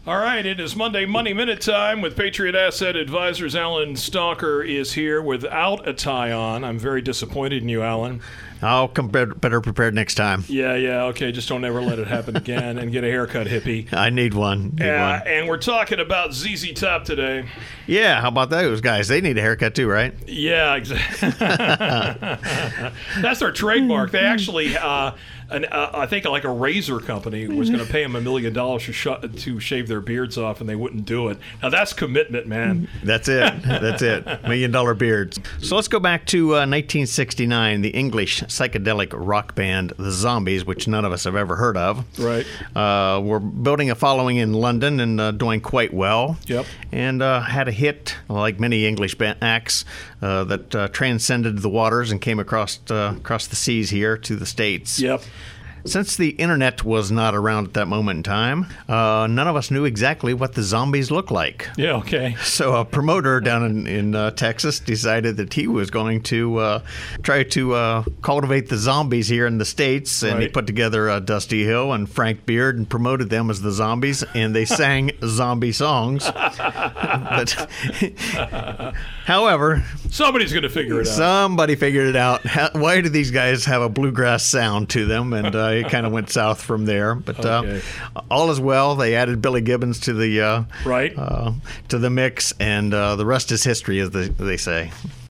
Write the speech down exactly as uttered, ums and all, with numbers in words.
All right, it is Monday Money Minute time with Patriot Asset Advisors. Alan Stalker is here without a tie on. I'm very disappointed in you, Alan. I'll come better, better prepared next time. Yeah, yeah, okay. Just don't ever let it happen again and get a haircut, hippie. I need one. Need Yeah, one. and we're talking about Z Z Top today. Yeah, how about those guys? They need a haircut too, right? Yeah, exactly. That's their trademark. They actually, uh, an, uh, I think like a razor company was going to pay them a million dollars to, sh- to shave their beards off, and they wouldn't do it. Now, that's commitment, man. That's it. That's it. Million dollar beards. So let's go back to uh, nineteen sixty-nine. The English psychedelic rock band, The Zombies, which none of us have ever heard of. Right. Uh, were building a following in London and uh, doing quite well. Yep. And uh, had a hit, like many English band acts, uh, that uh, transcended the waters and came across uh, across the seas here to the States. Yep. Since the internet was not around at that moment in time, uh, none of us knew exactly what the Zombies looked like. Yeah, okay. So a promoter down in, in uh, Texas decided that he was going to uh, try to uh, cultivate the Zombies here in the States, and Right. he put together uh, Dusty Hill and Frank Beard and promoted them as the Zombies, and they sang zombie songs. But, however, Somebody's going to figure it out. somebody figured it out. How, why do these guys have a bluegrass sound to them? And uh, it kind of went south from there. But Okay. uh, all is well. They added Billy Gibbons to the uh, Right. uh, to the mix, and uh, the rest is history, as they, they say.